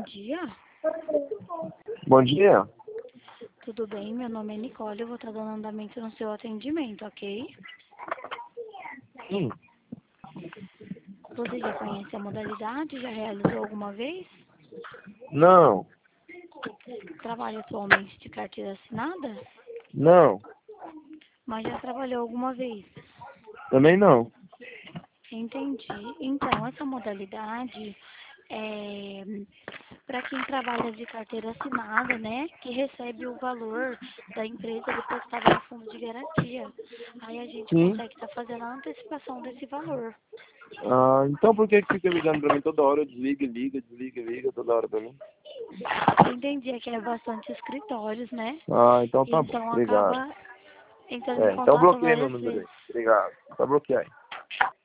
dia. Bom dia. Tudo bem? Meu nome é Nicole, eu vou estar dando andamento no seu atendimento, ok? Sim. Você já conhece a modalidade? Já realizou alguma vez? Não. Trabalha atualmente de carteira assinada? Não. Mas já trabalhou alguma vez? Também não. Entendi. Então, essa modalidade é para quem trabalha de carteira assinada, né? Que recebe o valor da empresa depositado no fundo de garantia. Aí a gente Sim. consegue estar fazendo a antecipação desse valor. Ah, então por que fica ligando pra mim toda hora? Desliga, liga toda hora pra mim. Eu entendi, é que é bastante escritórios, né? Ah, então tá bom. Então Obrigado. acaba entrando em Então contato bloqueei meu várias número vezes. aí. Obrigado. Tá bloqueado.